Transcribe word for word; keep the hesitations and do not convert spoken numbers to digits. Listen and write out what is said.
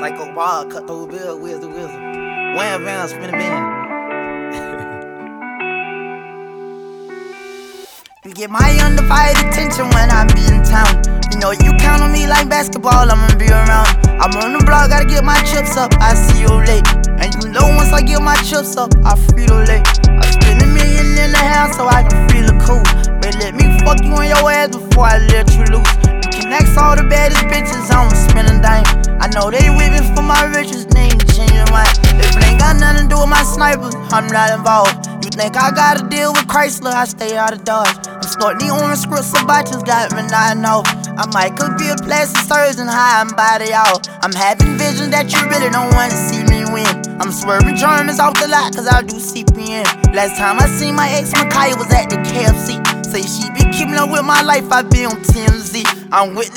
Psycho Ball, cut through bill, where's the whistle? Wham bam, spin a man. You get my undivided attention when I be in town. You know you count on me like basketball, I'ma be around. I'm on the block, gotta get my chips up, I see you late. And you know once I get my chips up, I feel late. I spend a million in the house so I can feel it cool. But let me fuck you on your ass before I let you loose. You can ask all the baddest bitches, I don't spend a dime. I know they whipping for my riches, they ain't changing mine. If it ain't got nothing to do with my snipers, I'm not involved. You think I gotta deal with Chrysler, I stay out of Dodge. I'm snorting the orange scripts, so just got me not know. I might could be a plastic surgeon, high and body out. I'm having visions that you really don't wanna see me win. I'm swerving Germans off the lot cause I do C P N. Last time I seen my ex Makaya was at the K F C. Say she be keeping up with my life, I be on T M Z. I'm with the